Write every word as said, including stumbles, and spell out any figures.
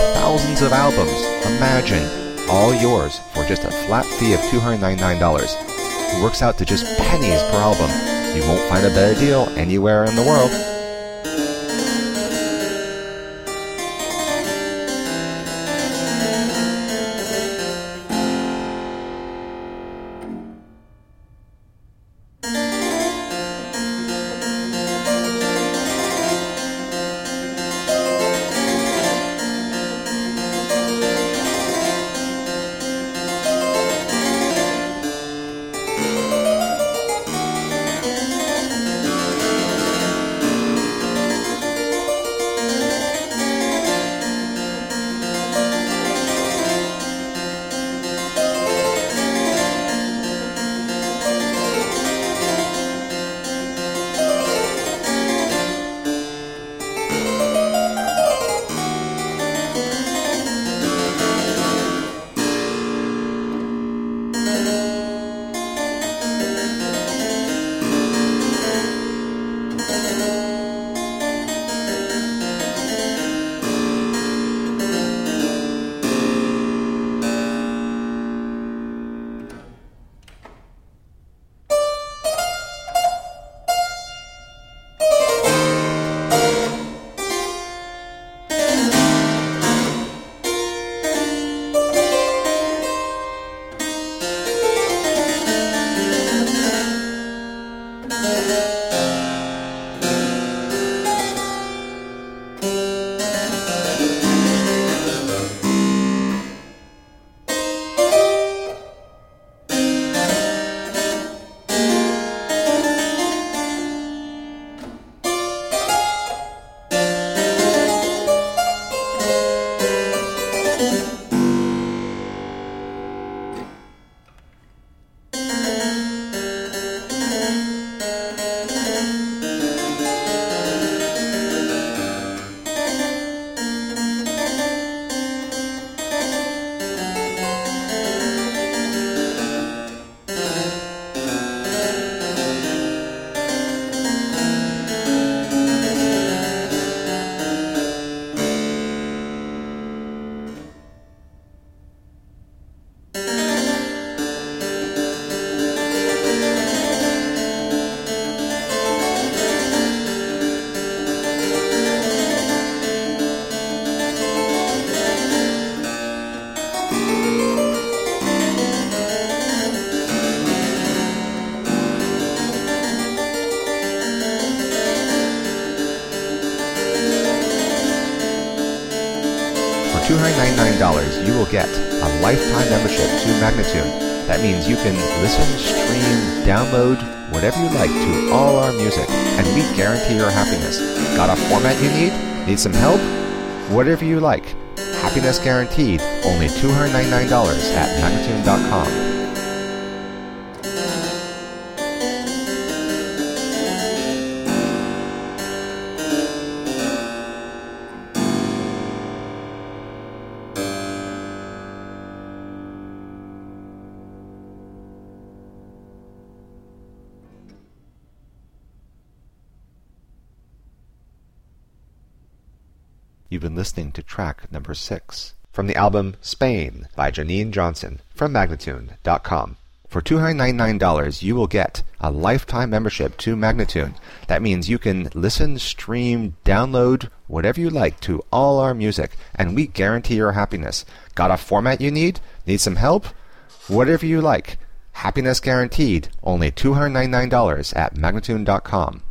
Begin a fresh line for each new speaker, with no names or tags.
thousands of albums. Imagine, all yours for just a flat fee of two hundred ninety-nine dollars. It works out to just pennies per album. You won't find a better deal anywhere in the world. two hundred ninety-nine dollars, you will get a lifetime membership to Magnatune. That means you can listen, stream, download, whatever you like to all our music, and we guarantee your happiness. Got a format you need? Need some help? Whatever you like. Happiness guaranteed. Only two hundred ninety-nine dollars at Magnatune dot com. You've been listening to track number six from the album Spain by Janine Johnson from Magnatune dot com. For two hundred ninety-nine dollars, you will get a lifetime membership to Magnatune. That means you can listen, stream, download, whatever you like to all our music, and we guarantee your happiness. Got a format you need? Need some help? Whatever you like. Happiness guaranteed. Only two hundred ninety-nine dollars at Magnatune dot com.